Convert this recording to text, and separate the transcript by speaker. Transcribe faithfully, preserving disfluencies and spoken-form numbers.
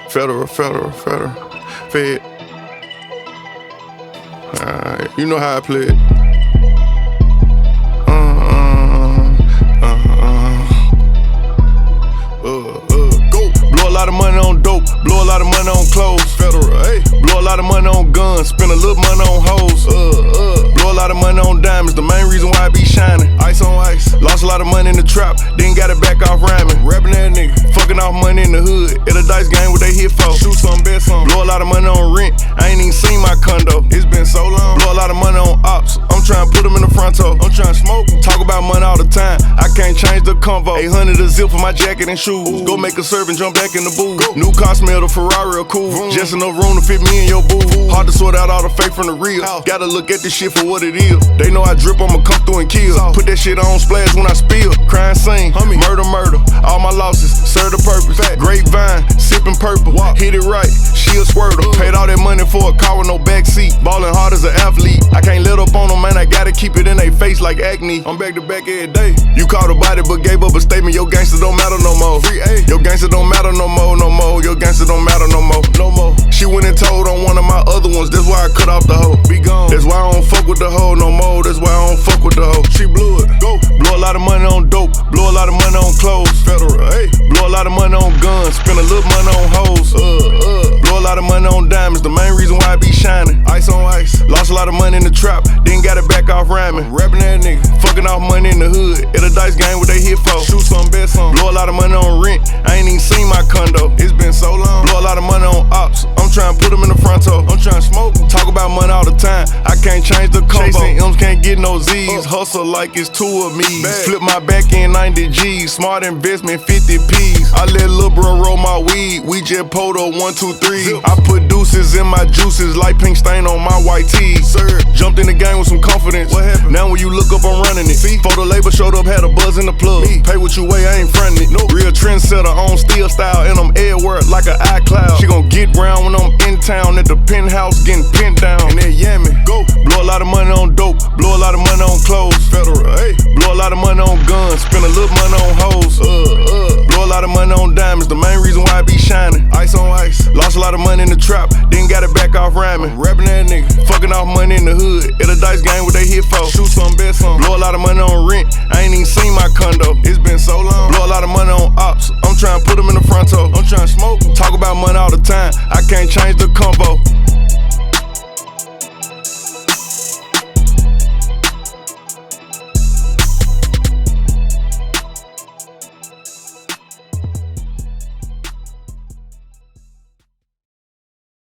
Speaker 1: Federal, federal, federal, Fed. Uh, you know how I play it. Uh, uh, uh, uh, uh, go. Blow a lot of money on dope, blow a lot of money on clothes. Federal, hey. Blow a lot of money on guns, spend a little money on hoes. Uh, uh. Blow a lot of money on diamonds, the main reason why I be shining. Ice on ice. Lost a lot of money in the trap, then got it back off rhyming. Rapping that nigga, fucking off money in the hood. At a dice game, what they hit for? Shoot some, bet some. Blow a lot of money on rent, I ain't even seen my condo. It's been so long. Blow a lot of money on ops, I'm trying to put them in the front toe. I'm trying to smoke, talk about money all the time. I can't change the convo. eight hundred a zip for my jacket and shoes. Go make a serve and jump back in the booth. New car smell, the Ferrari are cool. Just enough room to fit me and your boo. Hard to sort out all the fake from the real. Gotta look at this shit for what it is. They know I drip, I'ma come through and kill. Put that shit on splash when I spill. Crime scene, murder, murder. All my losses serve the purpose. Grapevine, sipping purple. Hit it right, she a squirtle. Paid all that money for a car with no backseat. Ballin' hard as an athlete. I can't let up on them, man. I gotta keep it in they face like acne. I'm back to back every day. You caught a body but gave up a statement. Your gangster don't matter no more. Free A. Your gangster don't matter no more, no more. Your gangster don't matter no more, no more. She went and told on one of my other ones. That's why I cut off the hoe. Be gone. That's why I don't fuck with the hoe no more. That's why I don't fuck with the hoe. She blew it. Go. Blow a lot of money on dope. Blow a lot of money on clothes. Federal. Hey. Blow a lot of money on guns. Spend a little money on hoes. Uh, uh. Blow a lot of money on diamonds. The main reason why I be shining. Ice on ice. Lost a lot of money in the trap. Then got it back off rhyming. Rapping that nigga. Fucking off money in the hood. At a dice game, what they hit for? Shoot some, bet some. Blow a lot of money on rent. I ain't even seen my condo. It's been so long. Blow a lot of money on ops. I'm trying to put them in the front toe. I'm trying to smoke. Talk about money all the time. I can't change the combo. Chasing M's, can't get no Z's. Hustle like it's two of me. Flip my back in ninety G's. Smart investment fifty P's. I let lil' bro roll my weed. We just pulled a one, two, three. I put deuces in my juices. Like pink stain on my white tee. Sir, jumped in the game with some confidence. What happened? Now when you look up, I'm running it. See, photo label showed up, had a buzz in the plug. Me. Pay what you weigh, I ain't frontin' it. No. Real trendsetter on steel style. And I'm everywhere like an iCloud. She gon' get round when I'm in town at the penthouse getting pinned down. And that yammy, go. Blow a lot of money on dope. Blow a lot of money on clothes. Federal, hey. Blow a lot of money on guns. Spend a little money on hoes. Uh, uh. Blow a lot of money on diamonds. The main reason why I be shining. Ice on ice. Lost a lot of money in the trap. Then got it back off rhyming. Rapping that nigga. Fucking off money in the hood. At a dice game, what they hit for? Shoot some, bet some. Blow a lot of money on rent. I ain't even seen my condo. It's been so long. Blow a lot of money on ops. I'm trying to put them in the front toe. I'm trying to smoke. Talk about money all the time. I can't change the